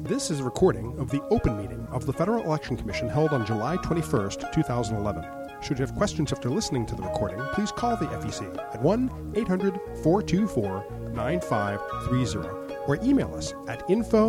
This is a recording of the open meeting of the Federal Election Commission held on July 21st, 2011. Should you have questions after listening to the recording, please call the FEC at 1-800-424-9530 or email us at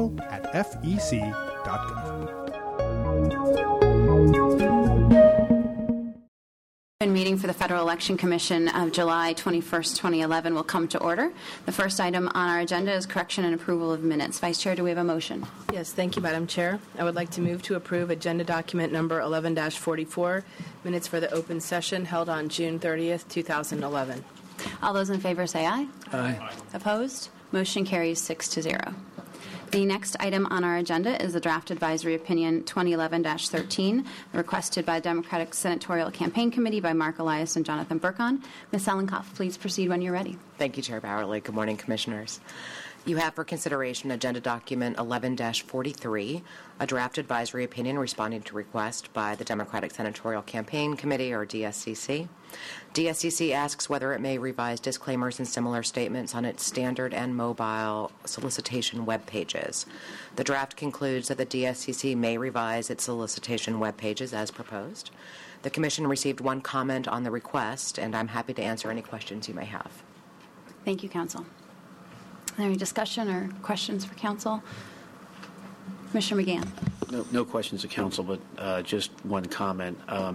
info@fec.gov. Meeting for the Federal Election Commission of July 21st, 2011 will come to order. The first item on our agenda is correction and approval of minutes. Vice Chair, do we have a motion? Yes, thank you, Madam Chair. I would like to move to approve agenda document number 11-44, minutes for the open session held on June 30th, 2011. All those in favor say aye. Aye. Opposed? Motion carries 6-0. The next item on our agenda is the draft advisory opinion 2011-13, requested by the Democratic Senatorial Campaign Committee by Mark Elias and Jonathan Burkon. Ms. Selenkoff, please proceed when you're ready. Thank you, Chair Bowerly. Good morning, Commissioners. You have for consideration agenda document 11-43, a draft advisory opinion responding to request by the Democratic Senatorial Campaign Committee, or DSCC. DSCC asks whether it may revise disclaimers and similar statements on its standard and mobile solicitation web pages. The draft concludes that the DSCC may revise its solicitation web pages as proposed. The Commission received one comment on the request, and I'm happy to answer any questions you may have. Thank you, Counsel. Any discussion or questions for Counsel? Commissioner McGann. No questions of Counsel, but just one comment.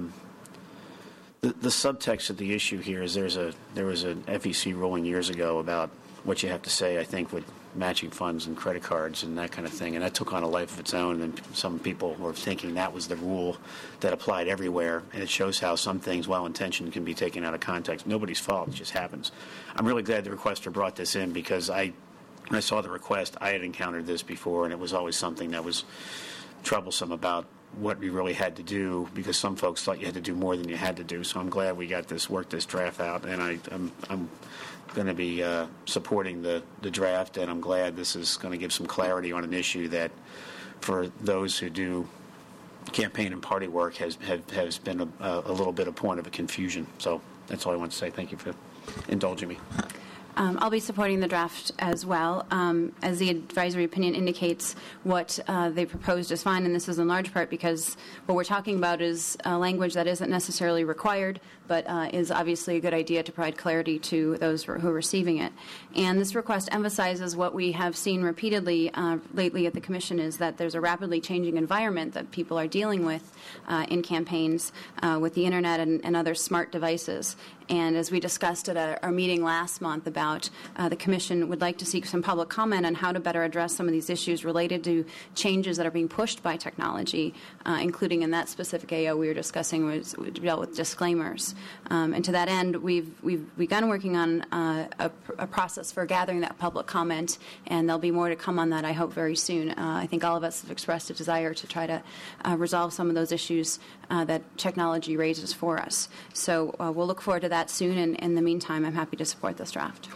The subtext of the issue here is there was an FEC ruling years ago about what you have to say, I think, with matching funds and credit cards and that kind of thing, and that took on a life of its own, and some people were thinking that was the rule that applied everywhere, and it shows how some things, well-intentioned, can be taken out of context. Nobody's fault. It just happens. I'm really glad the requester brought this in because when I saw the request, I had encountered this before, and it was always something that was troublesome about what we really had to do because some folks thought you had to do more than you had to do. So I'm glad we got worked this draft out, and I'm going to be supporting the draft, and I'm glad this is going to give some clarity on an issue that, for those who do campaign and party work, has been a little bit of point of a confusion. So that's all I want to say. Thank you for indulging me. I'll be supporting the draft as well. As the advisory opinion indicates, what they proposed is fine, and this is in large part because what we're talking about is language that isn't necessarily required, but is obviously a good idea to provide clarity to those who are receiving it. And this request emphasizes what we have seen repeatedly lately at the Commission is that there's a rapidly changing environment that people are dealing with in campaigns with the Internet and other smart devices. And as we discussed at our meeting last month about the Commission would like to seek some public comment on how to better address some of these issues related to changes that are being pushed by technology, including in that specific AO we were discussing was dealt with disclaimers. And to that end, we've begun working on a process for gathering that public comment, and there'll be more to come on that, I hope, very soon. I think all of us have expressed a desire to try to resolve some of those issues that technology raises for us. So we'll look forward to that soon, and in the meantime, I'm happy to support this draft.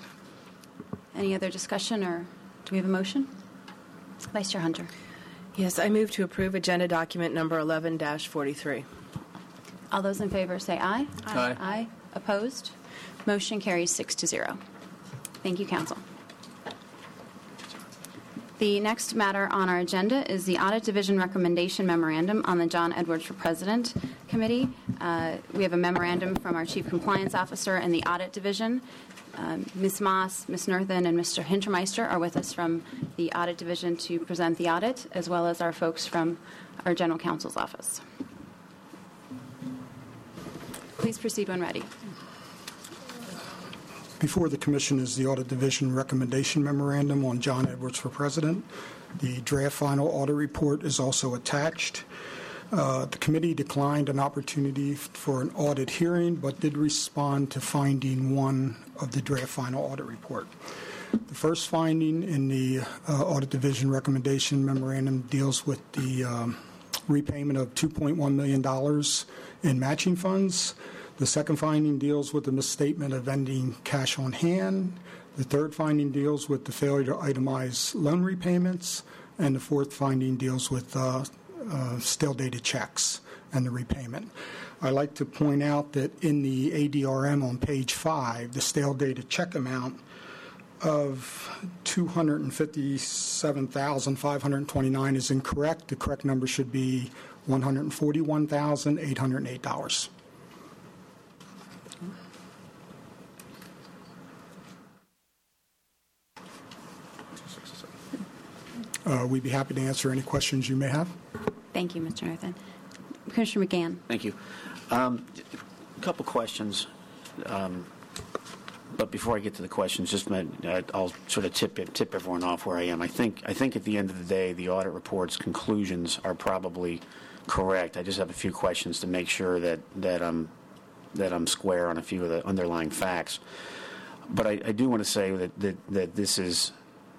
Any other discussion, or do we have a motion? Vice Chair Hunter. Yes, I move to approve agenda document number 11-43. All those in favor say aye. Aye. Aye. Opposed? Motion carries 6-0. Thank you, Counsel. The next matter on our agenda is the Audit Division Recommendation Memorandum on the John Edwards for President Committee. We have a memorandum from our Chief Compliance Officer and the Audit Division. Ms. Moss, Ms. Nerthen, and Mr. Hintermeister are with us from the Audit Division to present the audit, as well as our folks from our General Counsel's Office. Please proceed when ready. Before the Commission is the Audit Division Recommendation Memorandum on John Edwards for President. The draft final audit report is also attached. The committee declined an opportunity for an audit hearing, but did respond to finding 1 of the draft final audit report. The first finding in the Audit Division Recommendation Memorandum deals with the repayment of $2.1 million in matching funds. The second finding deals with the misstatement of ending cash on hand. The third finding deals with the failure to itemize loan repayments. And the fourth finding deals with stale dated checks and the repayment. I'd like to point out that in the ADRM on page 5, the stale dated check amount of 257,529 is incorrect. The correct number should be $141,808. We'd be happy to answer any questions you may have. Thank you, Mr. Nathan. Commissioner McGann. Thank you. A couple questions. But before I get to the questions, I'll sort of tip everyone off where I am. I think at the end of the day, the audit report's conclusions are probably correct. I just have a few questions to make sure that I'm square on a few of the underlying facts. But I do want to say that this is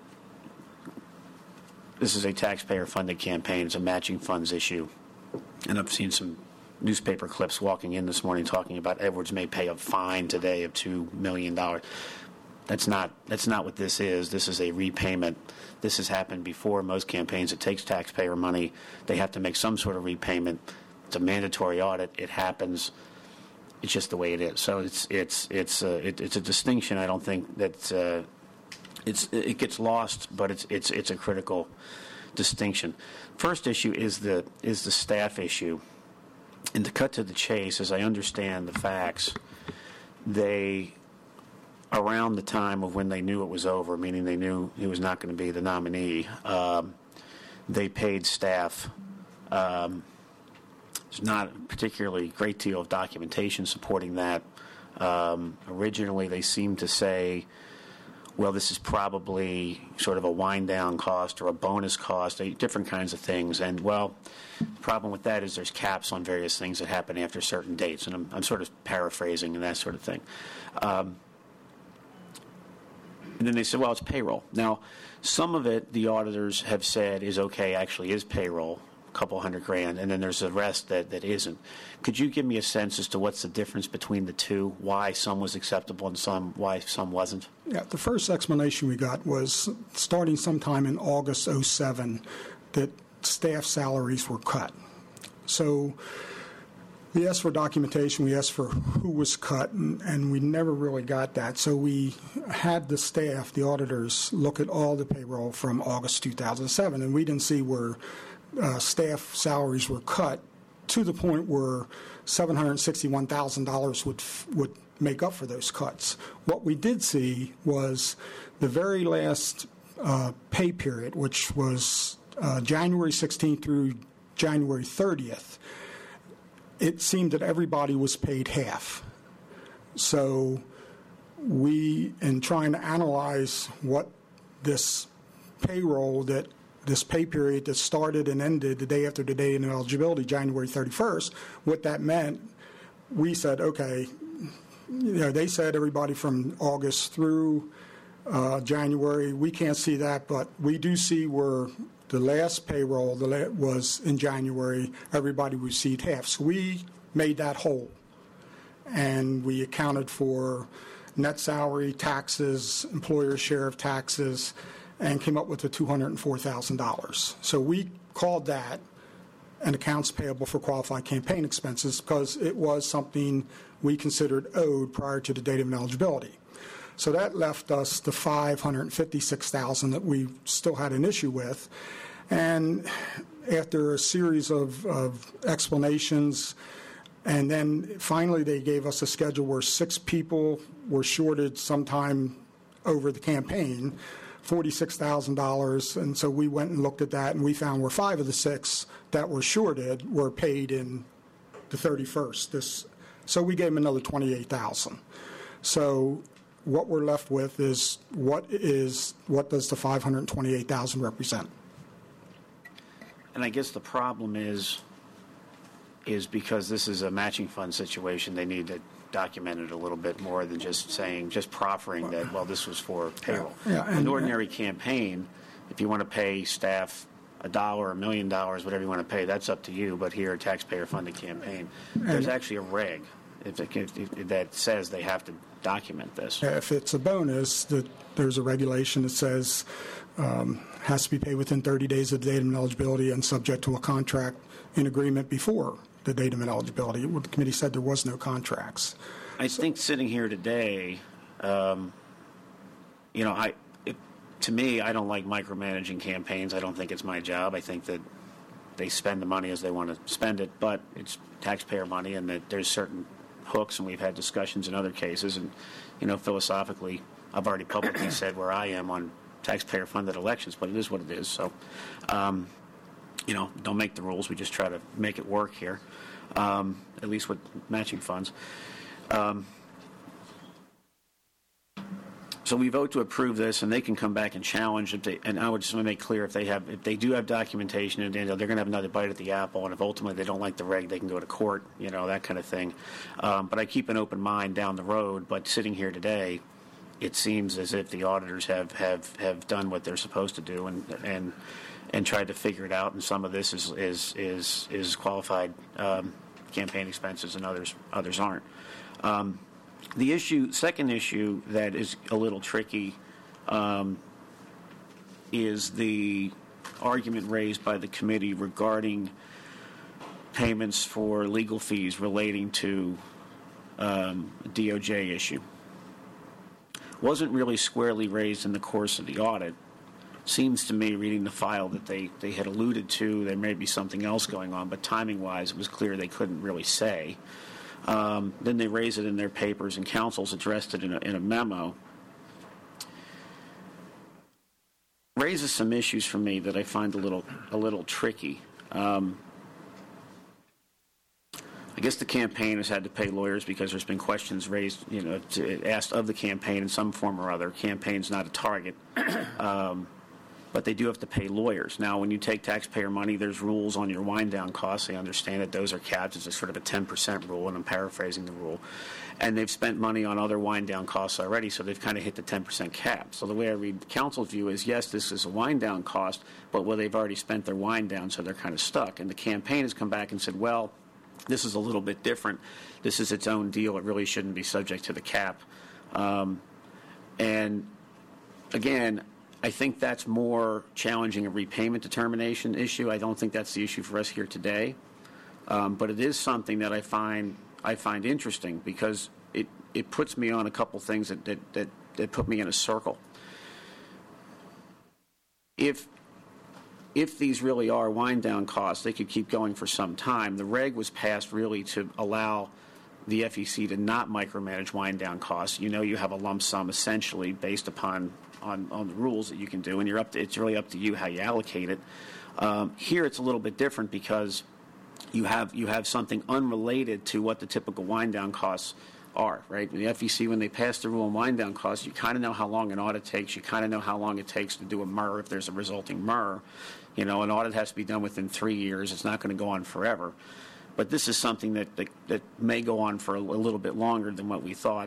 a taxpayer-funded campaign. It's a matching funds issue, and I've seen some newspaper clips walking in this morning talking about Edwards may pay a fine today of $2 million. That's not what this is. This is a repayment. This has happened before. Most campaigns, it takes taxpayer money. They have to make some sort of repayment. It's a mandatory audit. It happens. It's just the way it is. So it's a distinction. I don't think that it gets lost, but it's a critical distinction. First issue is the staff issue. And to cut to the chase, as I understand the facts, they, around the time of when they knew it was over, meaning they knew he was not going to be the nominee, they paid staff. There's not a particularly great deal of documentation supporting that. Originally, they seemed to say, well, this is probably sort of a wind-down cost or a bonus cost, different kinds of things. And, well, the problem with that is there's caps on various things that happen after certain dates. And I'm sort of paraphrasing and that sort of thing. And then they said, well, it's payroll. Now, some of it, the auditors have said is okay, actually is payroll, a couple $100,000, and then there's the rest that isn't. Could you give me a sense as to what's the difference between the two, why some was acceptable and why some wasn't? Yeah, the first explanation we got was starting sometime in August 2007 that staff salaries were cut. So we asked for documentation, we asked for who was cut, and we never really got that. So we had the staff, the auditors, look at all the payroll from August 2007, and we didn't see where staff salaries were cut to the point where $761,000 would make up for those cuts. What we did see was the very last pay period, which was January 16th through January 30th. It seemed that everybody was paid half. So we, in trying to analyze what this payroll this pay period that started and ended the day after the date of eligibility, January 31st, what that meant, we said, okay, they said everybody from August through January, we can't see that, but we do see where the last payroll was in January, everybody received half. So we made that whole, and we accounted for net salary, taxes, employer share of taxes, and came up with the $204,000. So we called that an accounts payable for qualified campaign expenses because it was something we considered owed prior to the date of ineligibility. So that left us the $556,000 that we still had an issue with. And after a series of explanations, and then finally they gave us a schedule where 6 people were shorted sometime over the campaign, $46,000, and so we went and looked at that, and we found where 5 of the 6 that were shorted were paid in the 31st. So we gave them another $28,000. So what we're left with is what does the $528,000 represent? And I guess the problem is because this is a matching fund situation, they need to document it a little bit more than just proffering that, well, this was for payroll. An ordinary campaign, if you want to pay staff $1, $1 million, whatever you want to pay, that's up to you. But here, a taxpayer-funded campaign, there's actually a reg that says they have to document this. If it's a bonus, there's a regulation that says has to be paid within 30 days of the date of ineligibility and subject to a contract in agreement before the date of ineligibility. The committee said there was no contracts. I think sitting here today, To me, I don't like micromanaging campaigns. I don't think it's my job. I think that they spend the money as they want to spend it, but it's taxpayer money, and that there's certain hooks, and we've had discussions in other cases, and philosophically, I've already publicly said where I am on taxpayer-funded elections, but it is what it is. So, don't make the rules. We just try to make it work here, at least with matching funds. So we vote to approve this, and they can come back and challenge it. And I would just want to make clear, if they do have documentation, and they're going to have another bite at the apple. And if ultimately they don't like the reg, they can go to court, that kind of thing. But I keep an open mind down the road. But sitting here today, it seems as if the auditors have done what they're supposed to do, and tried to figure it out. And some of this is qualified campaign expenses, and others aren't. The second issue that is a little tricky is the argument raised by the committee regarding payments for legal fees relating to DOJ issue. Wasn't really squarely raised in the course of the audit. Seems to me, reading the file, that they had alluded to there may be something else going on, but timing-wise, it was clear they couldn't really say. Then they raise it in their papers, and council's addressed it in a memo. Raises some issues for me that I find a little tricky. I guess the campaign has had to pay lawyers because there's been questions raised, asked of the campaign in some form or other. Campaign's not a target. But they do have to pay lawyers. Now, when you take taxpayer money, there's rules on your wind-down costs. I understand that those are capped. It's a sort of a 10% rule, and I'm paraphrasing the rule. And they've spent money on other wind-down costs already, so they've kind of hit the 10% cap. So the way I read the council's view is, yes, this is a wind-down cost, but they've already spent their wind-down, so they're kind of stuck. And the campaign has come back and said, well, this is a little bit different. This is its own deal. It really shouldn't be subject to the cap. And, again, I think that's more challenging a repayment determination issue. I don't think that's the issue for us here today. But it is something that I find interesting, because it puts me on a couple things that put me in a circle. If these really are wind-down costs, they could keep going for some time. The reg was passed really to allow the FEC to not micromanage wind-down costs. You have a lump sum essentially based upon on the rules that you can do, and it's really up to you how you allocate it. Here it's a little bit different, because you have something unrelated to what the typical wind-down costs are, right? The FEC, when they pass the rule on wind-down costs, you kind of know how long an audit takes. You kind of know how long it takes to do a MER if there's a resulting MER. An audit has to be done within 3 years. It's not going to go on forever. But this is something that may go on for a little bit longer than what we thought.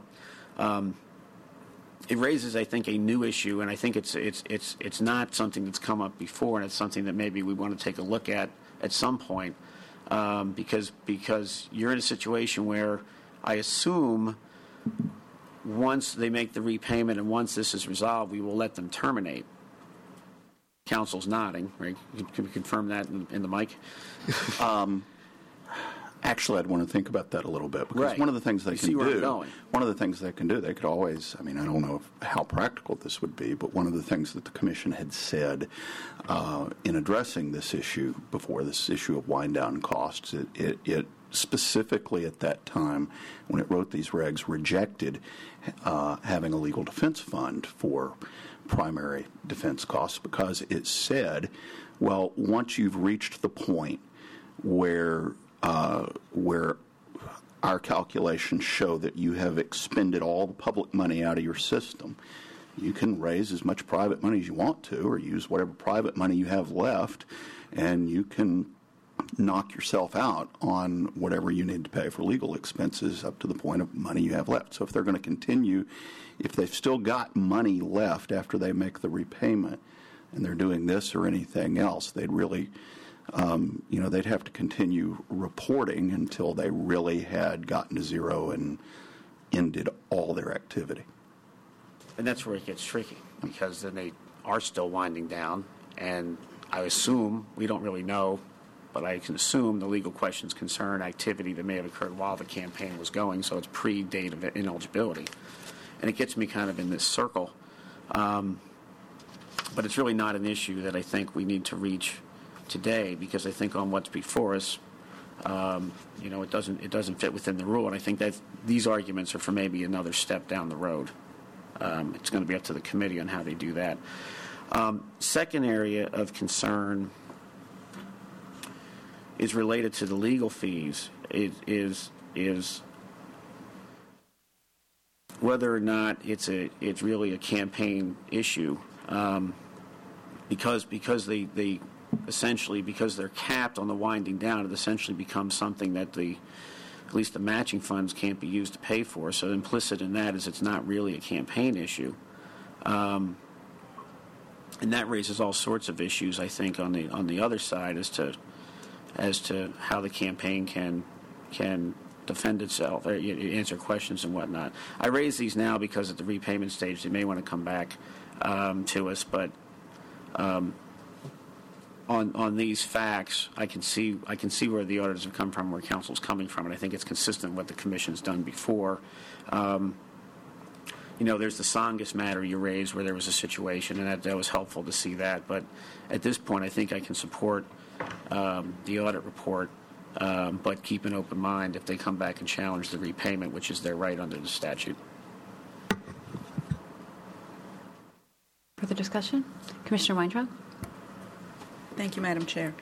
It raises, I think, a new issue, and I think it's not something that's come up before, and it's something that maybe we want to take a look at some point, because you're in a situation where I assume once they make the repayment and once this is resolved, we will let them terminate. Council's nodding, right? Can we confirm that in the mic? Actually, I'd want to think about that a little bit, because right. One of the things they can do, they could always, I don't know how practical this would be, but one of the things that the Commission had said in addressing this issue before, this issue of wind-down costs, it specifically at that time, when it wrote these regs, rejected having a legal defense fund for primary defense costs, because it said, well, once you've reached the point where our calculations show that you have expended all the public money out of your system, you can raise as much private money as you want to, or use whatever private money you have left, and you can knock yourself out on whatever you need to pay for legal expenses up to the point of money you have left. So if they're going to continue, if they've still got money left after they make the repayment, and they're doing this or anything else, they'd really they'd have to continue reporting until they really had gotten to zero and ended all their activity. And that's where it gets tricky, because then they are still winding down, and I assume, we don't really know, but I can assume the legal questions concern activity that may have occurred while the campaign was going, so it's pre-date of ineligibility. And it gets me kind of in this circle. But it's really not an issue that I think we need to reach today, because I think on what's before us, it doesn't fit within the rule, and I think that these arguments are for maybe another step down the road. It's going to be up to the committee on how they do that. Second area of concern is related to the legal fees. It is whether or not it's really a campaign issue, because they essentially, because they're capped on the winding down, it essentially becomes something that at least the matching funds can't be used to pay for. So implicit in that is it's not really a campaign issue, and that raises all sorts of issues, I think, on the other side as to how the campaign can defend itself, or answer questions and whatnot. I raise these now because at the repayment stage they may want to come back to us, but on these facts, I can see where the auditors have come from, where council's coming from, and I think it's consistent with what the commission's done before. There's the Tsongas matter you raised, where there was a situation, and that was helpful to see that. But at this point, I think I can support the audit report, but keep an open mind if they come back and challenge the repayment, which is their right under the statute. Further discussion? Commissioner Weintraub? Thank you, Madam Chair.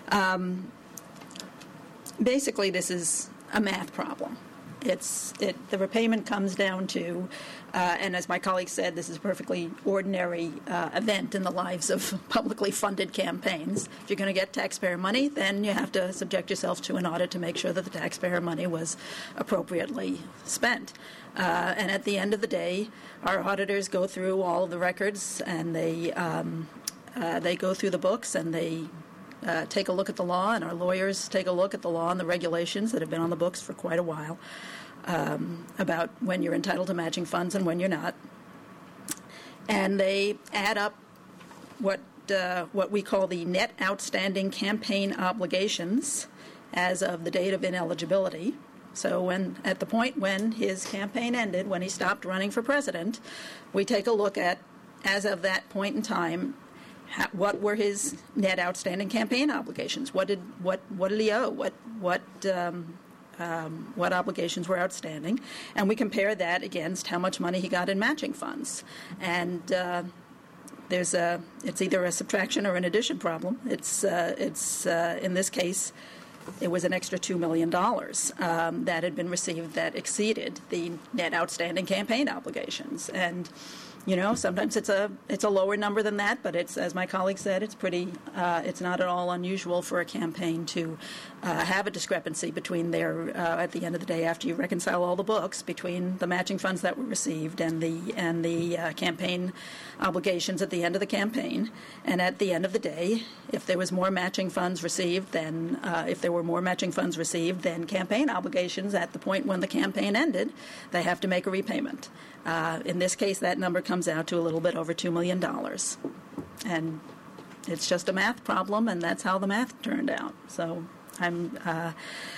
Basically, this is a math problem. The repayment comes down to, and as my colleague said, this is a perfectly ordinary event in the lives of publicly funded campaigns. If you're going to get taxpayer money, then you have to subject yourself to an audit to make sure that the taxpayer money was appropriately spent. And at the end of the day, our auditors go through all of the records, and they go through the books, and they take a look at the law, and our lawyers take a look at the law and the regulations that have been on the books for quite a while about when you're entitled to matching funds and when you're not. And they add up what we call the net outstanding campaign obligations as of the date of ineligibility. So at the point when his campaign ended, when he stopped running for president, we take a look at, as of that point in time, what were his net outstanding campaign obligations? What did he owe? What obligations were outstanding? And we compare that against how much money he got in matching funds. And it's either a subtraction or an addition problem. It's in this case, it was an extra $2 million that had been received that exceeded the net outstanding campaign obligations. And sometimes it's a lower number than that, but it's, as my colleague said, it's not at all unusual for a campaign to have a discrepancy between at the end of the day, after you reconcile all the books, between the matching funds that were received and the campaign obligations at the end of the campaign. And at the end of the day, if there was more matching funds received, then campaign obligations at the point when the campaign ended, they have to make a repayment. In this case, that number comes out to a little bit over $2 million. And it's just a math problem, and that's how the math turned out. So I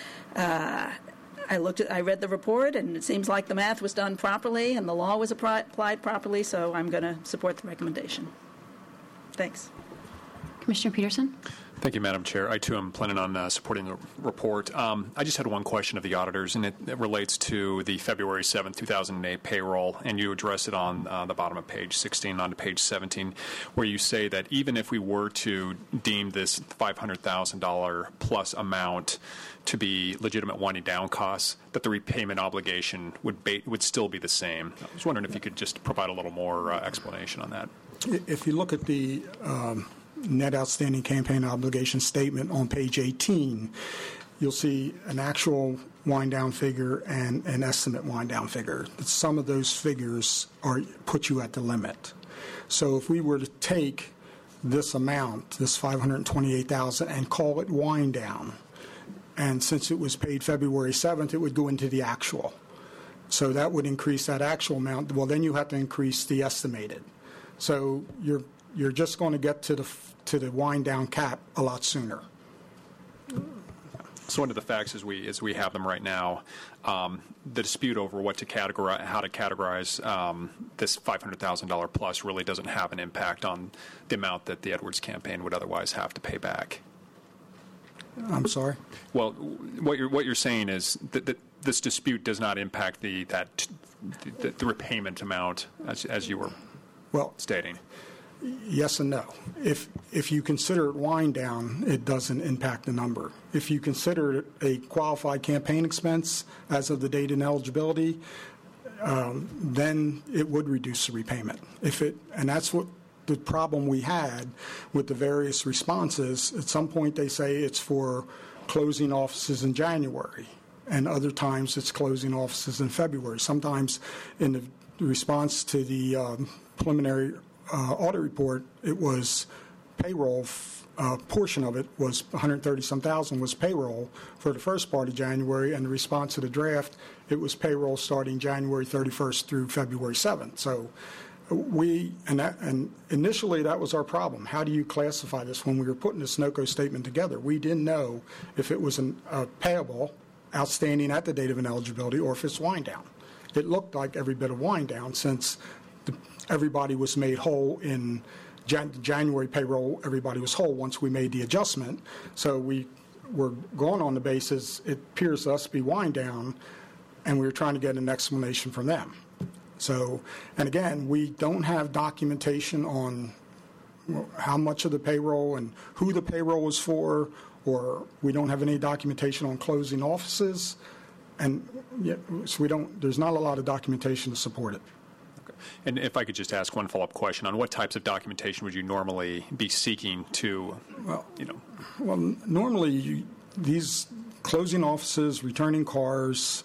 read the report, and it seems like the math was done properly and the law was applied properly, so I'm going to support the recommendation. Thanks. Commissioner Peterson? Thank you, Madam Chair. I, too, am planning on supporting the report. I just had one question of the auditors, and it relates to the February 7, 2008 payroll, and you address it on the bottom of page 16 on to page 17, where you say that even if we were to deem this $500,000 plus amount to be legitimate winding down costs, that the repayment obligation would still be the same. I was wondering if you could just provide a little more explanation on that. If you look at the net outstanding campaign obligation statement on page 18, you'll see an actual wind down figure and an estimate wind down figure. Some of those figures put you at the limit. So if we were to take this amount, this $528,000, and call it wind down, and since it was paid February 7th, it would go into the actual. So that would increase that actual amount. Well, then you have to increase the estimated. So you're just going to get to the wind down cap a lot sooner. So under the facts as we have them right now, the dispute over how to categorize this $500,000 plus really doesn't have an impact on the amount that the Edwards campaign would otherwise have to pay back. I'm sorry? Well, what you're saying is that this dispute does not impact the repayment amount as you were stating. Yes and no. If you consider it wind down, it doesn't impact the number. If you consider it a qualified campaign expense as of the date in eligibility, then it would reduce the repayment. And that's what the problem we had with the various responses. At some point they say it's for closing offices in January, and other times it's closing offices in February. Sometimes in the response to the preliminary audit report, it was payroll. Portion of it was 130-some thousand was payroll for the first part of January, and the response to the draft, it was payroll starting January 31st through February 7th. So and initially that was our problem. How do you classify this? When we were putting the Sunoco statement together, we didn't know if it was a payable outstanding at the date of ineligibility or if it's wind down. It looked like every bit of wind down since everybody was made whole in January payroll. Everybody was whole once we made the adjustment. So we were going on the basis it appears to us to be wind down, and we were trying to get an explanation from them. So, and again, we don't have documentation on how much of the payroll and who the payroll was for, or we don't have any documentation on closing offices, and so there's not a lot of documentation to support it. And if I could just ask one follow-up question, on what types of documentation would you normally be seeking to, Well, normally these closing offices, returning cars,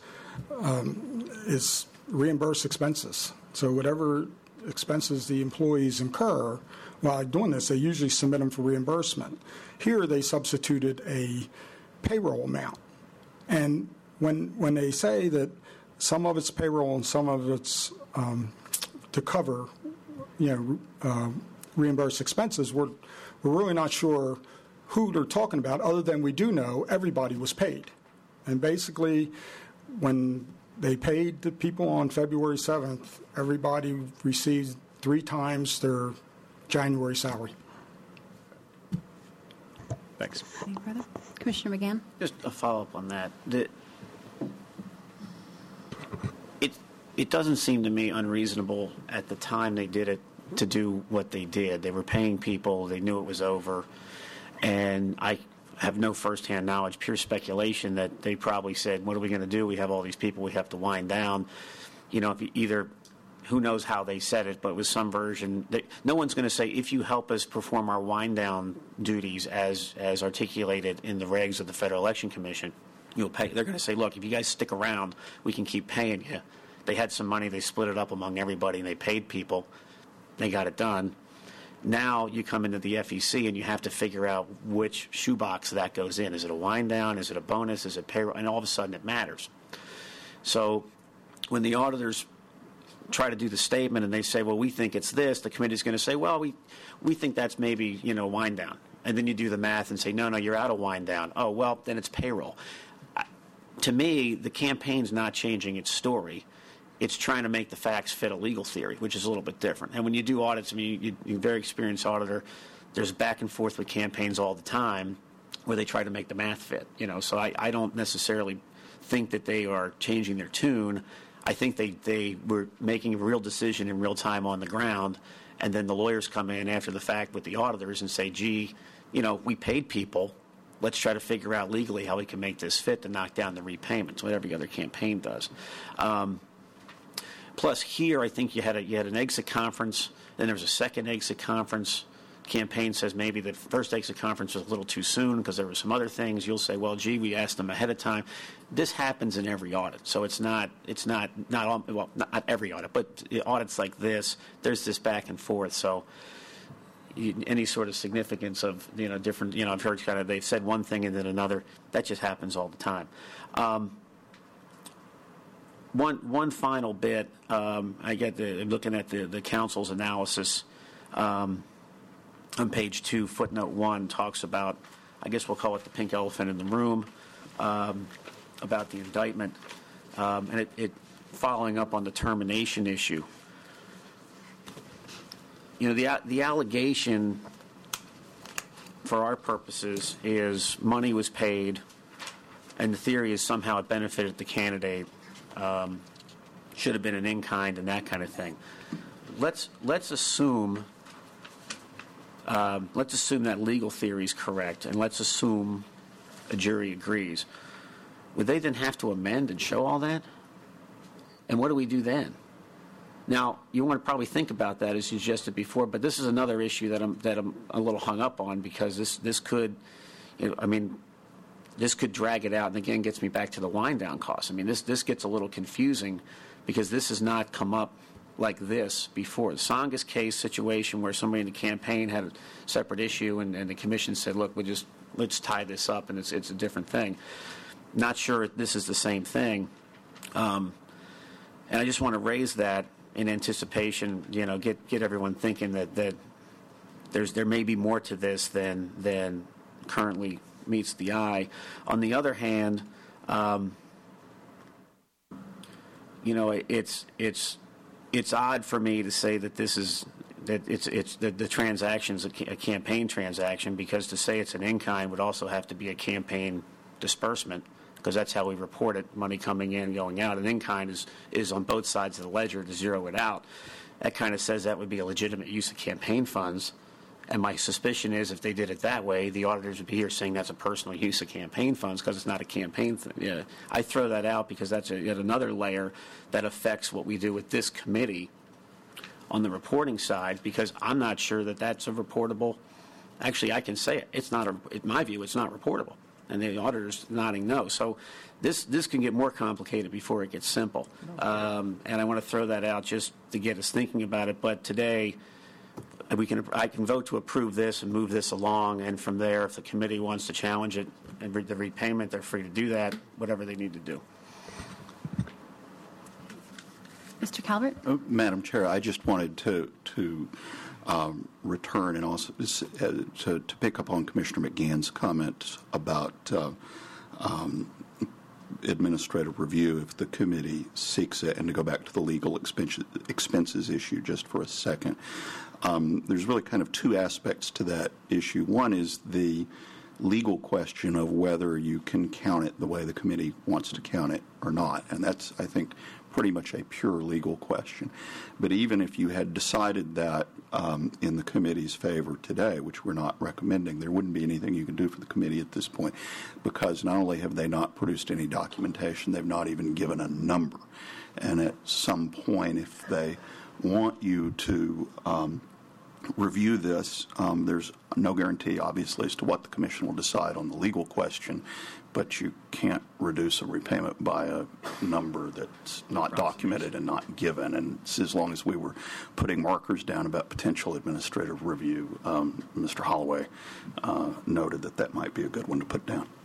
is reimbursed expenses. So whatever expenses the employees incur while doing this, they usually submit them for reimbursement. Here they substituted a payroll amount. And when they say that some of it's payroll and some of it's to cover, reimbursed expenses, we're really not sure who they're talking about, other than we do know everybody was paid. And basically, when they paid the people on February 7th, everybody received 3 times their January salary. Thanks. Any further? Commissioner McGann? Just a follow-up on that. It doesn't seem to me unreasonable at the time they did it to do what they did. They were paying people. They knew it was over. And I have no firsthand knowledge, pure speculation, that they probably said, what are we going to do? We have all these people we have to wind down. If you either, who knows how they said it, but it was some version. No one's going to say, if you help us perform our wind down duties as articulated in the regs of the Federal Election Commission, you'll pay. They're going to say, look, if you guys stick around, we can keep paying you. They had some money, they split it up among everybody, and they paid people. They got it done. Now you come into the FEC and you have to figure out which shoebox that goes in. Is it a wind down? Is it a bonus? Is it payroll? And all of a sudden it matters. So when the auditors try to do the statement and they say, well, we think it's this, the committee's going to say, well, we think that's maybe, wind down. And then you do the math and say, no, you're out of wind down. Oh, well, then it's payroll. To me, the campaign's not changing its story. It's trying to make the facts fit a legal theory, which is a little bit different. And when you do audits, you're a very experienced auditor. There's back and forth with campaigns all the time where they try to make the math fit. So I don't necessarily think that they are changing their tune. I think they were making a real decision in real time on the ground, and then the lawyers come in after the fact with the auditors and say, gee, we paid people. Let's try to figure out legally how we can make this fit to knock down the repayments, what every other campaign does. Plus, here, I think you had an exit conference, then there was a second exit conference. Campaign says maybe the first exit conference was a little too soon because there were some other things. You'll say, well, gee, we asked them ahead of time. This happens in every audit, so it's not every audit, but audits like this, there's this back and forth. So any sort of significance of different, I've heard they've said one thing and then another. That just happens all the time. One final bit. I'm looking at the council's analysis on page 2, footnote 1 talks about, I guess we'll call it the pink elephant in the room, about the indictment, and it following up on the termination issue. You know, the allegation for our purposes is money was paid, and the theory is somehow it benefited the candidate, should have been an in-kind and that kind of thing. Let's assume that legal theory is correct, and let's assume a jury agrees. Would they then have to amend and show all that? And what do we do then? Now, you want to probably think about that as you suggested before, but this is another issue that I'm a little hung up on, because this could, this could drag it out, and again gets me back to the wind down costs. I mean, this gets a little confusing because this has not come up like this before. The Tsongas case situation where somebody in the campaign had a separate issue, and the commission said, look, let's tie this up, and it's a different thing. Not sure this is the same thing. And I just want to raise that in anticipation, get everyone thinking that there may be more to this than currently meets the eye. On the other hand, it's odd for me to say that the transaction's a campaign transaction, because to say it's an in-kind would also have to be a campaign disbursement, because that's how we report it, money coming in, going out. An in-kind is on both sides of the ledger to zero it out. That kind of says that would be a legitimate use of campaign funds. And my suspicion is if they did it that way, the auditors would be here saying that's a personal use of campaign funds because it's not a campaign thing. Yeah. I throw that out because that's yet another layer that affects what we do with this committee on the reporting side, because I'm not sure that that's a reportable. Actually, I can say it. It's not. In my view, it's not reportable. And the auditor's nodding no. So this can get more complicated before it gets simple. And I want to throw that out just to get us thinking about it. But today, I can vote to approve this and move this along. And from there, if the committee wants to challenge it and the repayment, they're free to do that, whatever they need to do. Mr. Calvert? Madam Chair, I just wanted to return and also to pick up on Commissioner McGann's comments about administrative review if the committee seeks it, and to go back to the legal expenses issue just for a second. There's really kind of two aspects to that issue. One is the legal question of whether you can count it the way the committee wants to count it or not, and that's, I think, pretty much a pure legal question. But even if you had decided that in the committee's favor today, which we're not recommending, there wouldn't be anything you can do for the committee at this point, because not only have they not produced any documentation, they've not even given a number. And at some point, if they want you to review this, there's no guarantee, obviously, as to what the commission will decide on the legal question, but you can't reduce a repayment by a number that's not documented and not given. And as long as we were putting markers down about potential administrative review, Mr. Holloway noted that might be a good one to put down.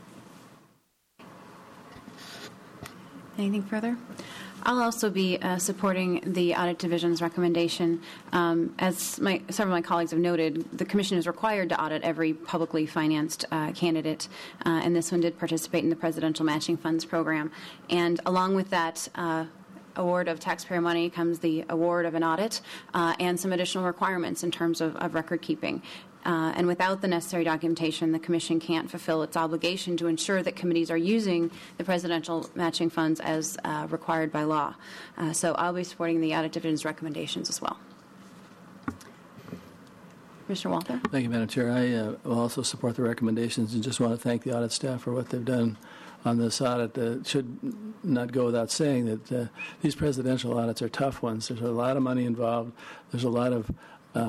Anything further? I'll also be supporting the Audit Division's recommendation. As several of my colleagues have noted, the Commission is required to audit every publicly financed candidate, and this one did participate in the Presidential Matching Funds Program. And along with that award of taxpayer money comes the award of an audit and some additional requirements in terms of record keeping. And without the necessary documentation, the Commission can't fulfill its obligation to ensure that committees are using the presidential matching funds as required by law. So I'll be supporting the Audit Division's recommendations as well. Mr. Walther? Thank you, Madam Chair. I will also support the recommendations and just want to thank the audit staff for what they've done on this audit. It should not go without saying that these presidential audits are tough ones. There's a lot of money involved. There's a lot of,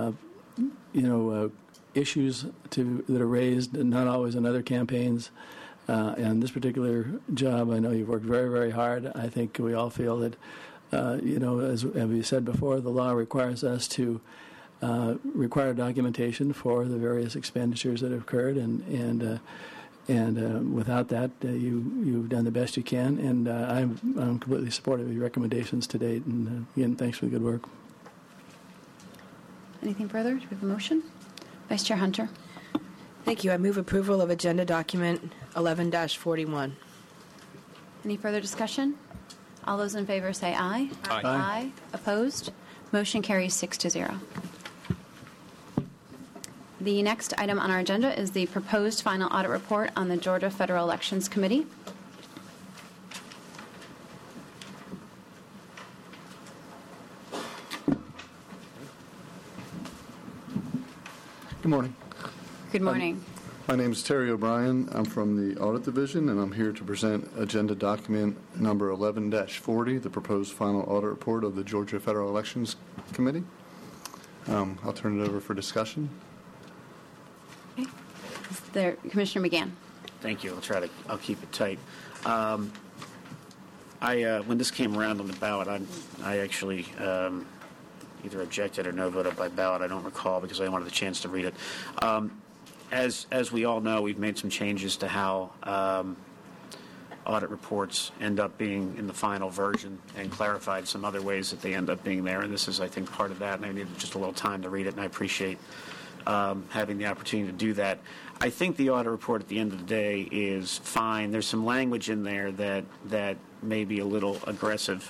issues that are raised, and not always in other campaigns. And this particular job, I know you've worked very, very hard. I think we all feel that, as we said before, the law requires us to require documentation for the various expenditures that have occurred, and without that, you've done the best you can. And I'm completely supportive of your recommendations to date. And again, thanks for the good work. Anything further? Do we have a motion? Vice Chair Hunter. Thank you. I move approval of Agenda Document 11-41. Any further discussion? All those in favor say aye. Aye. Aye. Opposed? Motion carries 6-0. The next item on our agenda is the proposed final audit report on the Georgia Federal Elections Committee. Good morning. Good morning. My name is Terry O'Brien. I'm from the Audit Division, and I'm here to present Agenda Document Number 11-40, the proposed final audit report of the Georgia Federal Elections Committee. I'll turn it over for discussion. Okay. Is there, Commissioner McGann. Thank you. I'll keep it tight. When this came around on the ballot, I actually either objected or no voted by ballot. I don't recall because I wanted the chance to read it. As we all know, we've made some changes to how audit reports end up being in the final version and clarified some other ways that they end up being there. And this is, I think, part of that. And I needed just a little time to read it, and I appreciate having the opportunity to do that. I think the audit report at the end of the day is fine. There's some language in there that may be a little aggressive.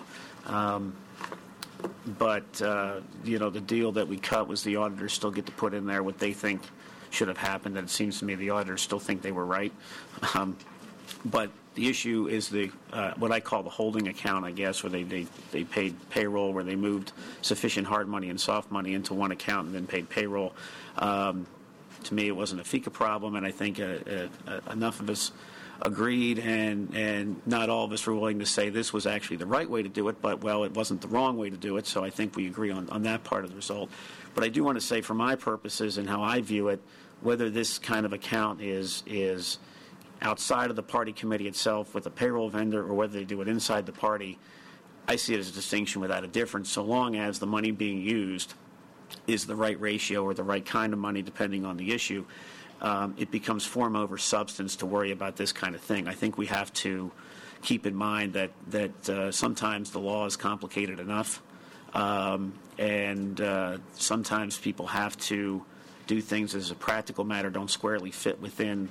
But the deal that we cut was the auditors still get to put in there what they think should have happened, and it seems to me the auditors still think they were right. But the issue is what I call the holding account, I guess, where they paid payroll, where they moved sufficient hard money and soft money into one account and then paid payroll. To me, it wasn't a FICA problem, and I think enough of us agreed, and not all of us were willing to say this was actually the right way to do it, but, well, it wasn't the wrong way to do it, so I think we agree on that part of the result. But I do want to say, for my purposes and how I view it, whether this kind of account is outside of the party committee itself with a payroll vendor or whether they do it inside the party, I see it as a distinction without a difference, so long as the money being used is the right ratio or the right kind of money, depending on the issue. It becomes form over substance to worry about this kind of thing. I think we have to keep in mind that sometimes the law is complicated enough, and sometimes people have to do things as a practical matter don't squarely fit within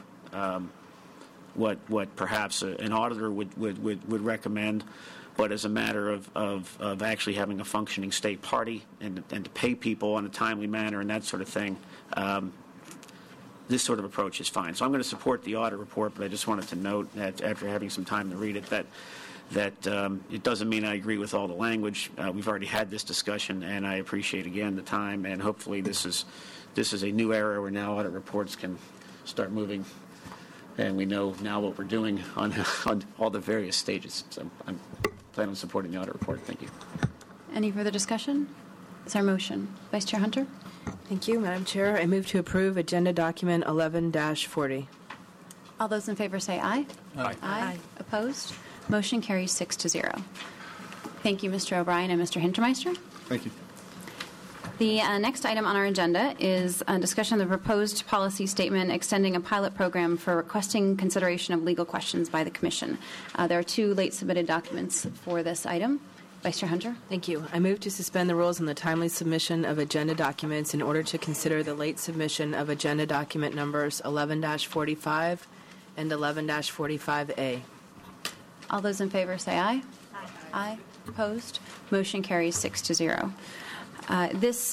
what perhaps an auditor would recommend. But as a matter of actually having a functioning state party and to pay people in a timely manner and that sort of thing, this sort of approach is fine. So I'm going to support the audit report, but I just wanted to note that after having some time to read it, that it doesn't mean I agree with all the language. We've already had this discussion, and I appreciate, again, the time, and hopefully this is a new era where now audit reports can start moving, and we know now what we're doing on all the various stages. So I'm planning on supporting the audit report. Thank you. Any further discussion? It's our motion. Vice Chair Hunter? Thank you, Madam Chair. I move to approve Agenda Document 11-40. All those in favor say aye. Aye. Aye. Opposed? Motion carries 6-0. Thank you, Mr. O'Brien and Mr. Hintermeister. Thank you. The next item on our agenda is a discussion of the proposed policy statement extending a pilot program for requesting consideration of legal questions by the Commission. There are two late submitted documents for this item. Vice Chair Hunter. Thank you. I move to suspend the rules on the timely submission of agenda documents in order to consider the late submission of agenda document numbers 11-45 and 11-45A. All those in favor say aye. Aye. Aye. Opposed? Motion carries 6-0. This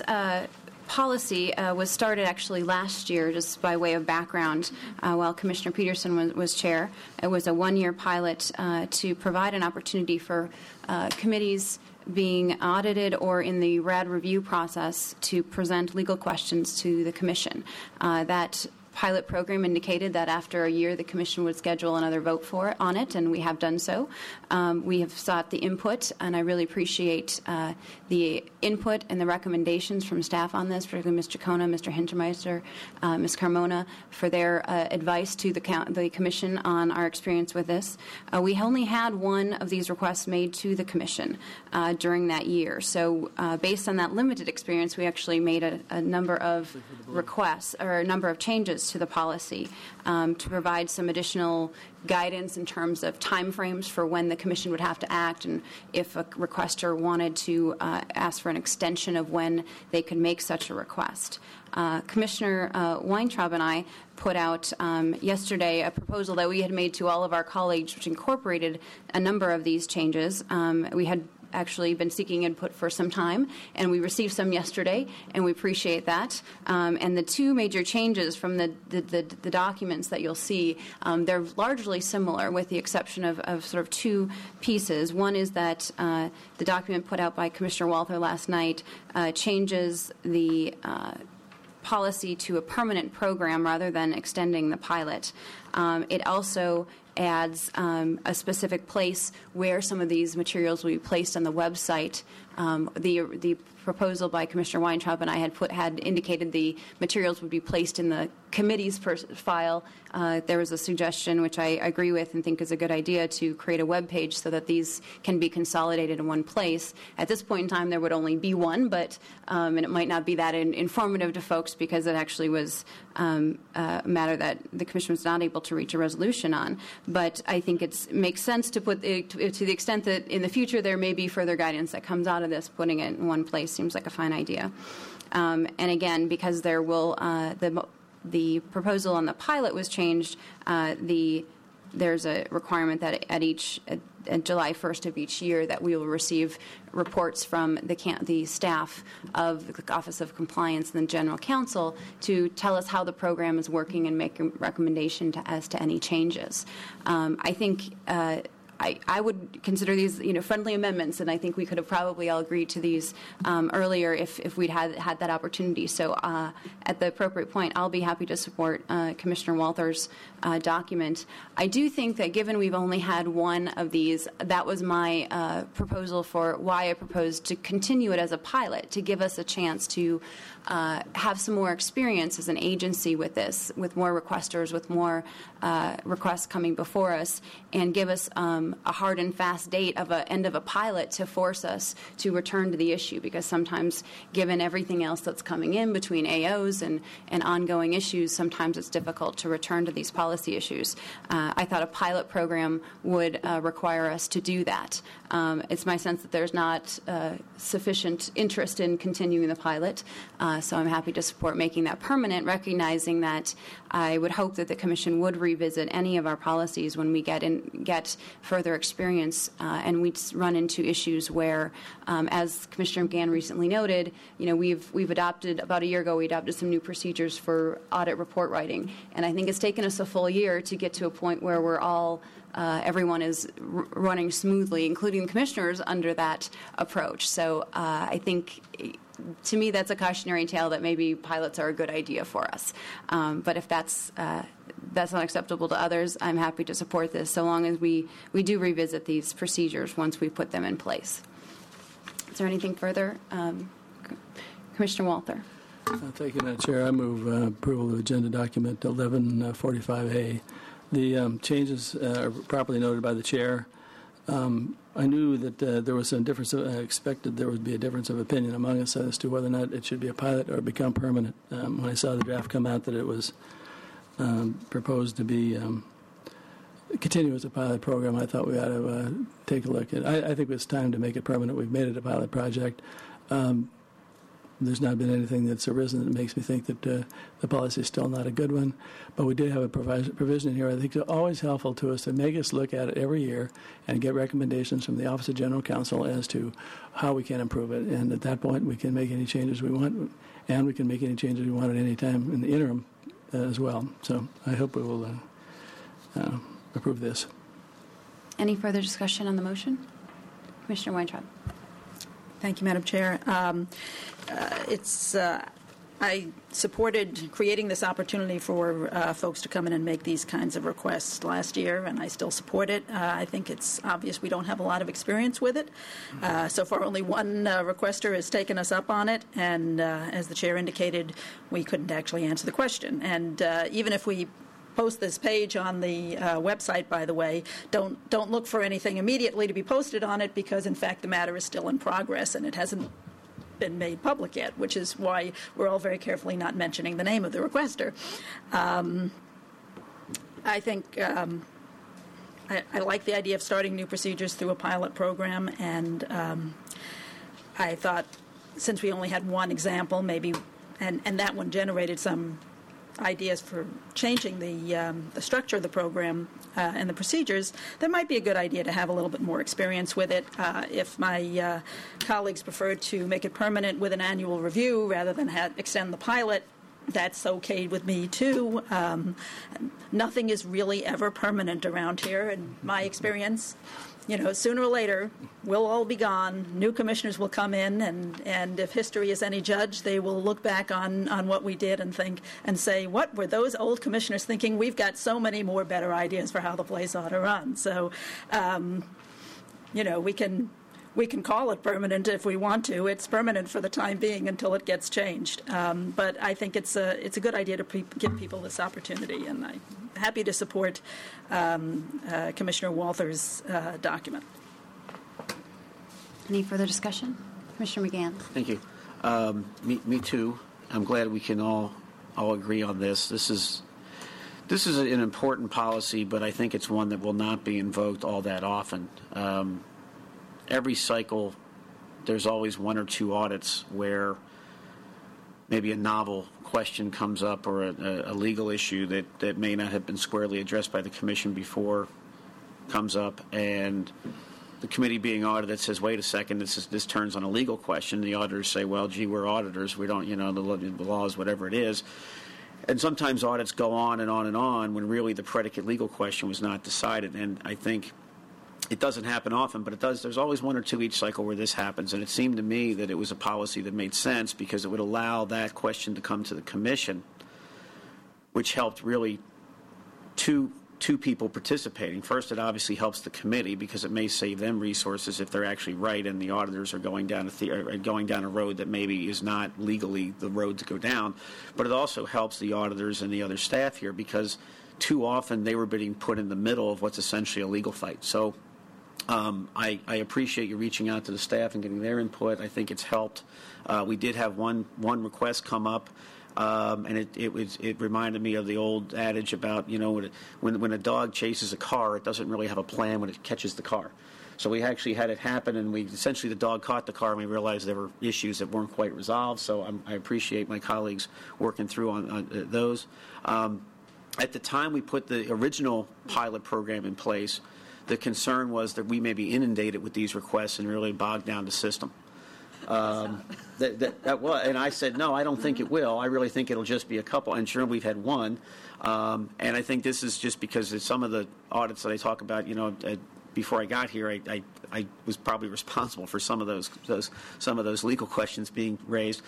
policy was started actually last year, just by way of background, while Commissioner Peterson was chair. It was a one-year pilot to provide an opportunity for committees being audited or in the RAD review process to present legal questions to the Commission. That pilot program indicated that after a year the Commission would schedule another vote on it, and we have done so. We have sought the input, and I really appreciate the input and the recommendations from staff on this, particularly Mr. Kona, Mr. Hintermeister, Ms. Carmona, for their advice to the Commission on our experience with this. We only had one of these requests made to the Commission during that year. So based on that limited experience, we actually made a number of requests or a number of changes changes to the policy, to provide some additional guidance in terms of timeframes for when the Commission would have to act, and if a requester wanted to ask for an extension of when they could make such a request. Commissioner Weintraub and I put out yesterday a proposal that we had made to all of our colleagues, which incorporated a number of these changes. We had actually been seeking input for some time, and we received some yesterday, and we appreciate that. And the two major changes from the documents that you'll see, they're largely similar with the exception of sort of two pieces. One is that the document put out by Commissioner Walther last night changes the policy to a permanent program rather than extending the pilot. It also adds a specific place where some of these materials will be placed on the website. The proposal by Commissioner Weintraub and I had indicated the materials would be placed in the committee's file. There was a suggestion, which I agree with and think is a good idea, to create a web page so that these can be consolidated in one place. At this point in time, there would only be one, but and it might not be that informative to folks because it actually was a matter that the Commission was not able to reach a resolution on. But I think it makes sense to put to the extent that in the future there may be further guidance that comes out of this, putting it in one place seems like a fine idea. And again, because there will the proposal on the pilot was changed, there's a requirement that at July 1st of each year that we will receive reports from the staff of the Office of Compliance and the General Counsel to tell us how the program is working and make a recommendation as to any changes. I think I would consider these, friendly amendments, and I think we could have probably all agreed to these earlier if we'd had that opportunity. So at the appropriate point, I'll be happy to support Commissioner Walther's document. I do think that given we've only had one of these, that was my proposal for why I proposed to continue it as a pilot, to give us a chance to have some more experience as an agency with this, with more requesters, with more requests coming before us, and give us a hard and fast date of an end of a pilot to force us to return to the issue, because sometimes, given everything else that's coming in between AOs and ongoing issues, sometimes it's difficult to return to these policy issues. I thought a pilot program would require us to do that. It's my sense that there's not sufficient interest in continuing the pilot, so I'm happy to support making that permanent, recognizing that I would hope that the Commission would revisit any of our policies when we get further experience, and we run into issues where, as Commissioner McGann recently noted, we've adopted, about a year ago, we adopted some new procedures for audit report writing, and I think it's taken us a full year to get to a point where we're all everyone is running smoothly, including commissioners, under that approach. So I think, to me, that's a cautionary tale that maybe pilots are a good idea for us. But if that's not acceptable to others, I'm happy to support this, so long as we do revisit these procedures once we put them in place. Is there anything further? Commissioner Walther. Thank you, Madam Chair. I move approval of Agenda Document 1145A. The changes are properly noted by the Chair. I knew that there was some difference. I expected there would be a difference of opinion among us as to whether or not it should be a pilot or become permanent. When I saw the draft come out that it was proposed to be continue as a pilot program, I thought we ought to take a look at it. I think it's time to make it permanent. We've made it a pilot project. There's not been anything that's arisen that makes me think that the policy is still not a good one. But we did have a provision in here. I think it's always helpful to us to make us look at it every year and get recommendations from the Office of General Counsel as to how we can improve it. And at that point, we can make any changes we want, and we can make any changes we want at any time in the interim as well. So I hope we will approve this. Any further discussion on the motion? Commissioner Weintraub. Thank you, Madam Chair. I supported creating this opportunity for folks to come in and make these kinds of requests last year, and I still support it. I think it's obvious we don't have a lot of experience with it. So far, only one requester has taken us up on it, and as the Chair indicated, we couldn't actually answer the question. And even if we post this page on the website, by the way, don't look for anything immediately to be posted on it, because in fact the matter is still in progress and it hasn't been made public yet, which is why we're all very carefully not mentioning the name of the requester. I think I like the idea of starting new procedures through a pilot program, and I thought since we only had one example, maybe, and that one generated some ideas for changing the structure of the program and the procedures, that might be a good idea to have a little bit more experience with it. If my colleagues preferred to make it permanent with an annual review rather than extend the pilot, that's okay with me, too. Nothing is really ever permanent around here, in my experience. Sooner or later, we'll all be gone. New commissioners will come in, and if history is any judge, they will look back on what we did and say, what were those old commissioners thinking? We've got so many more better ideas for how the place ought to run. So, we can call it permanent if we want to. It's permanent for the time being until it gets changed. But I think it's a good idea to give people this opportunity, and I'm happy to support Commissioner Walther's document. Any further discussion? Commissioner McGann. Thank you. Me too. I'm glad we can all agree on this. This is an important policy, but I think it's one that will not be invoked all that often. Every cycle, there's always one or two audits where maybe a novel question comes up or a legal issue that may not have been squarely addressed by the commission before comes up, and the committee being audited says, wait a second, this turns on a legal question. The auditors say, well, gee, we're auditors. We don't, the law is whatever it is. And sometimes audits go on and on and on when really the predicate legal question was not decided. And I think it doesn't happen often, but it does. There's always one or two each cycle where this happens, and it seemed to me that it was a policy that made sense because it would allow that question to come to the commission, which helped really two people participating. First, it obviously helps the committee because it may save them resources if they're actually right and the auditors are going down a road that maybe is not legally the road to go down. But it also helps the auditors and the other staff here because too often they were being put in the middle of what's essentially a legal fight. So I appreciate you reaching out to the staff and getting their input. I think it's helped. We did have one request come up, and it reminded me of the old adage about when a dog chases a car, it doesn't really have a plan when it catches the car. So we actually had it happen, and essentially the dog caught the car, and we realized there were issues that weren't quite resolved. So I appreciate my colleagues working through on those. At the time we put the original pilot program in place, the concern was that we may be inundated with these requests and really bog down the system. And I said, no, I don't think it will. I really think it'll just be a couple. And sure, we've had one. And I think this is just because some of the audits that I talk about, before I got here, I was probably responsible for some of those legal questions being raised.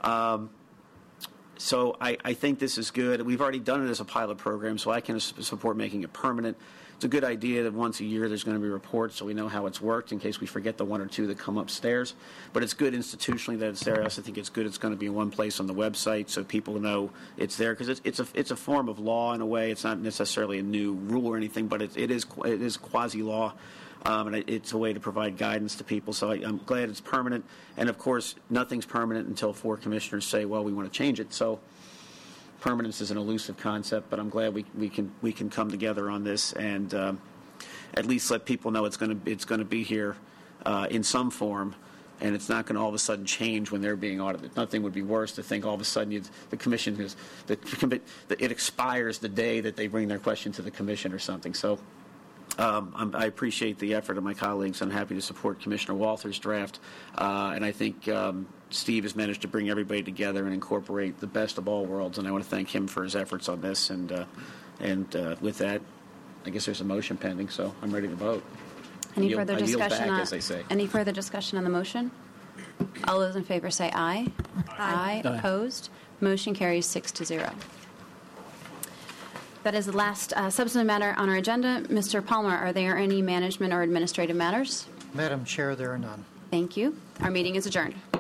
So I think this is good. We've already done it as a pilot program, so I can support making it permanent. It's a good idea that once a year there's going to be reports so we know how it's worked in case we forget the one or two that come upstairs. But it's good institutionally that it's there. I also think it's good it's going to be in one place on the website so people know it's there because it's a form of law in a way. It's not necessarily a new rule or anything, but it is quasi-law. And it's a way to provide guidance to people. So I'm glad it's permanent. And, of course, nothing's permanent until 4 commissioners say, well, we want to change it. So permanence is an elusive concept, but I'm glad we can come together on this and at least let people know it's going to be here in some form, and it's not going to all of a sudden change when they're being audited. Nothing would be worse to think all of a sudden the commission it expires the day that they bring their question to the commission or something. So I appreciate the effort of my colleagues. I'm happy to support Commissioner Walther's draft, and I think Steve has managed to bring everybody together and incorporate the best of all worlds, and I want to thank him for his efforts on this. And with that, I guess there's a motion pending, so I'm ready to vote. Any further discussion? Back, as they say. Any further discussion on the motion? All those in favor say aye. Aye. Aye. Opposed? Motion carries 6-0. That is the last substantive matter on our agenda. Mr. Palmer, are there any management or administrative matters? Madam Chair, there are none. Thank you. Our meeting is adjourned.